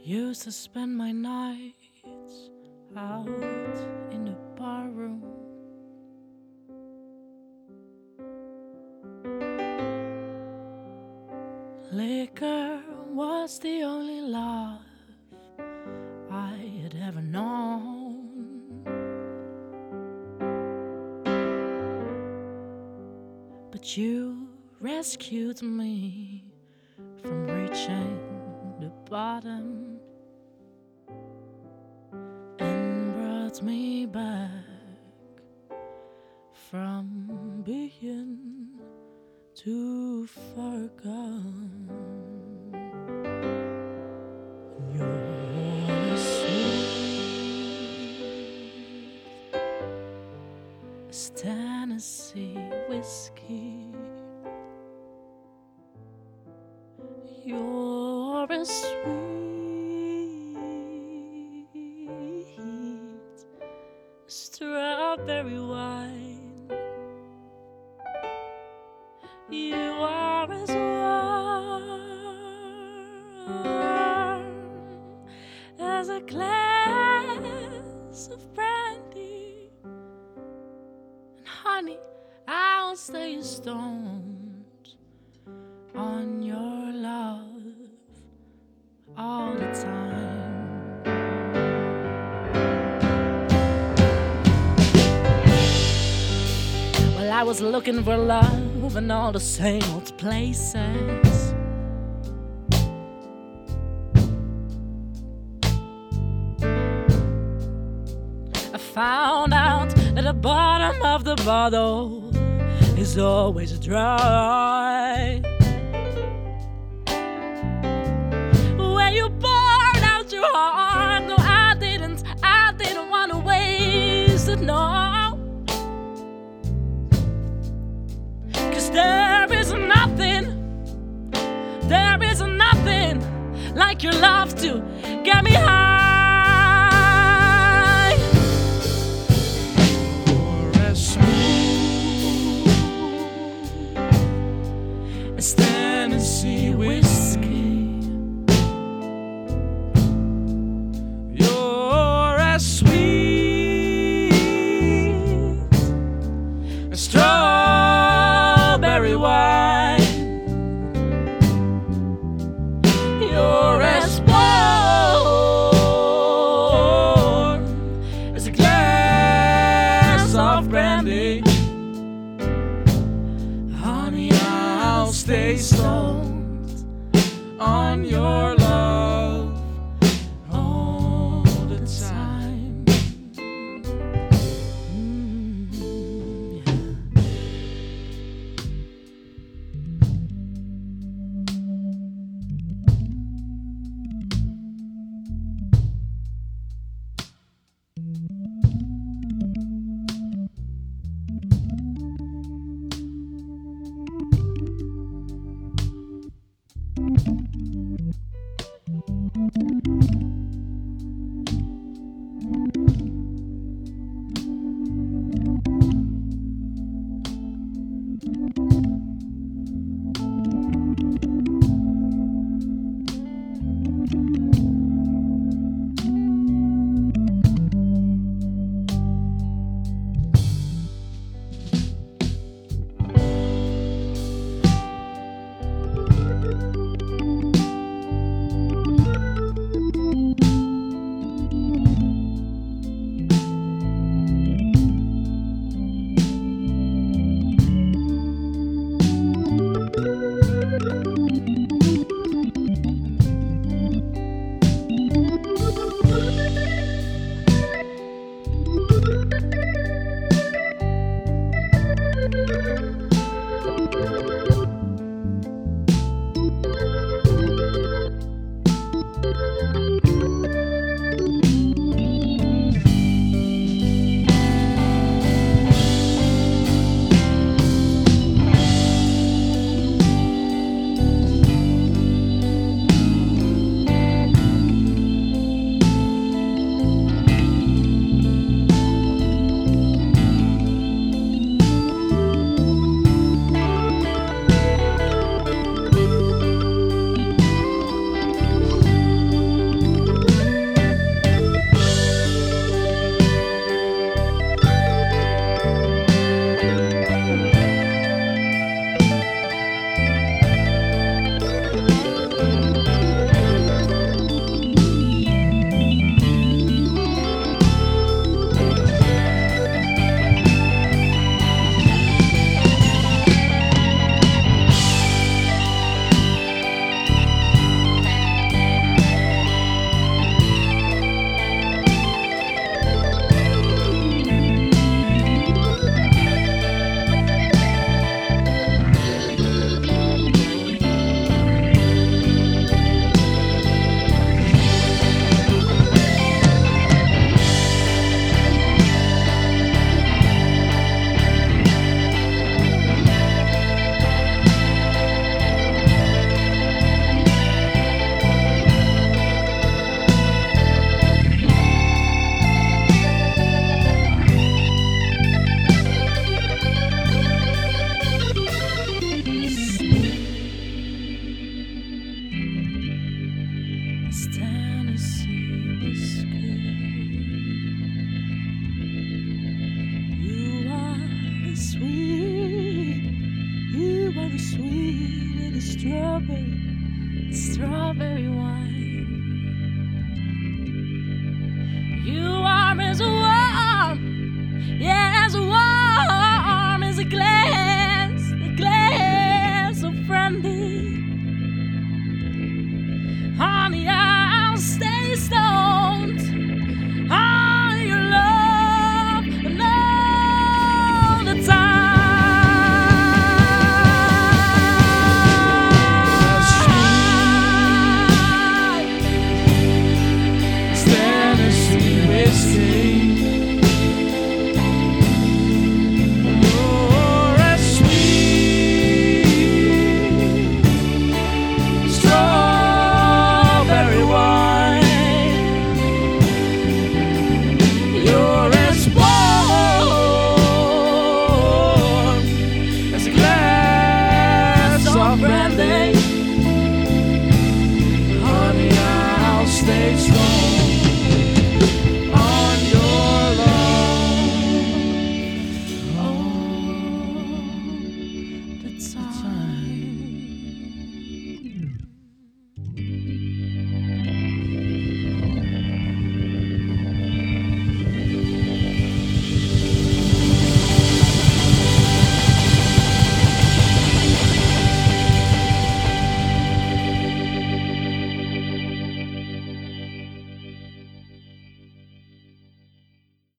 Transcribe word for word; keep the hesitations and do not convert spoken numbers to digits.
Used to spend my nights out in the bar room. Liquor was the only love I had ever known. But you rescued me from reaching the bottom and brought me back from being too far gone. You're sweet as Tennessee whiskey. You're as sweet as strawberry wine. You are as warm as a glass of brandy. And honey, I'll stay stoned on your love all the time. Well, I was looking for love in all the same old places. I found out that the bottom of the bottle is always dry. Where you poured out your heart, no, I didn't, I didn't want to waste it, no. Cause there is nothing, there is nothing like your love to get me high. You're as smooth as Tennessee whiskey. You're as sweet as strawberry wine. You're as warm as a glass of brandy. Honey, I'll stay stoned on your love all the time. Mm, yeah. sweet as strawberry, strawberry wine.